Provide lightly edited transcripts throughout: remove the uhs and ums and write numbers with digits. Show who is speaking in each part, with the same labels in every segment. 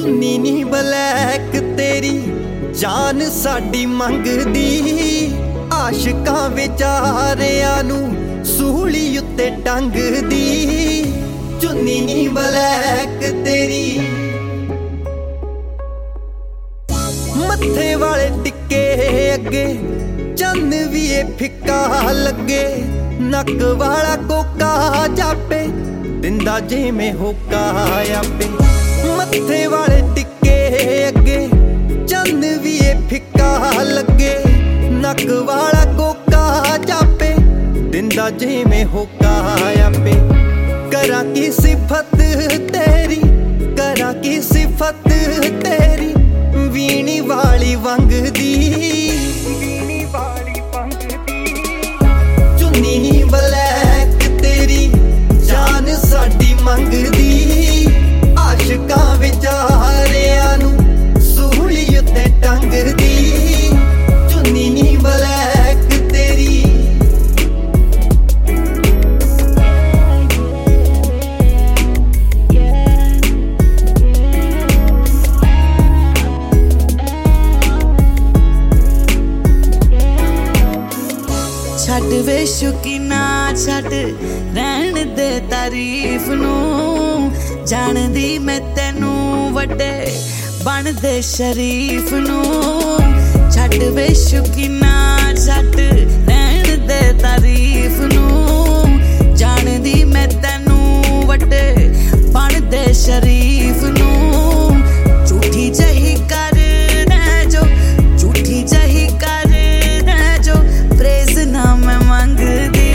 Speaker 1: चुन्नी नी ब्लैक तेरी जान साडी मंगदी आशिकां विचारियां नू सूली उत्ते टंगदी। चुन्नी नी ब्लैक तेरी मत्थे वाले टिक्के अगे चंद भी फिक्का लगे नक वाला कोका जापे दिंदा जिवें होका आपे। मत्थे वाले टिक्के अगे चंद भी फिक्का लगे नक वाला कोका जापे दिंदा जिवें होका आपे। करा की सिफत तेरी करा की सिफत तेरी वीणी वाली वंगदी चुन्नी ब्लैक तेरी जान साडी मंगदी आशिकां विचारियां नू सूली उत्ते टंगदी। चुन्नी ब्लैक तेरी
Speaker 2: छड्ड वे शौकीना छड्ड रहन दे तारीफ नू जानदी मैं तेनू वड्डे बन दे शरीफ नू। छड्ड वे शौकीना छड्ड रहन दे तारीफ नू जानदी मैं तेनू वड्डे बन दे शरीफ नू। झूठी जही कर जो झूठी जही कर जो प्रेज ना मैं मंगदी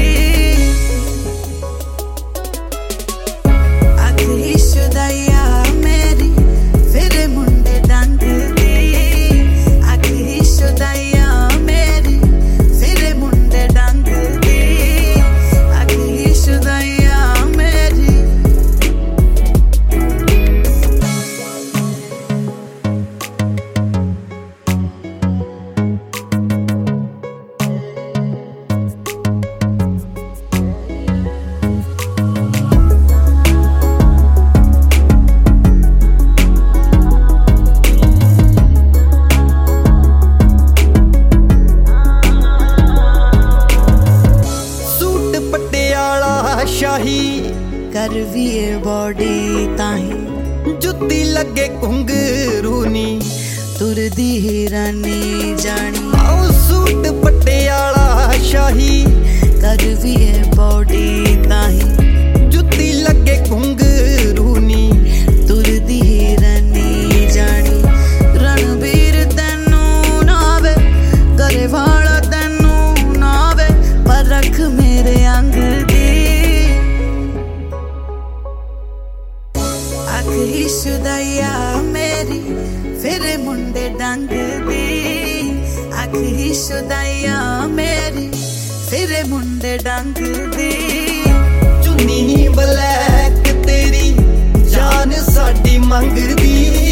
Speaker 2: आखिरी शुदाइया मेरी फिर मुंडे डंगदी। आखिरी शुदाइया मेरी फिर मुंडे डंगदी आखिरी शुदाइया मेरी।
Speaker 1: शाही
Speaker 2: कर भी बॉडी ताही
Speaker 1: जुत्ती लगे घुंघरू नी
Speaker 2: तुरदी हिरानी जानी।
Speaker 1: आओ सूट पटियाला शाही
Speaker 2: कर भी बॉडी ताही
Speaker 1: जुत्ती लगे घुंघरू नी
Speaker 2: तुरदी हिरानी जानी। रणबीर तेनू नावे करे वाला तेनू नावे पर रख मेरे अंग दी। आखिरी शुदाइया मेरी फिर मुंडे डंगदी आखिरी शुदाइया मेरी फिर मुंडे डंगदी।
Speaker 1: चुन्नी ब्लैक तेरी जान साडी मंगदी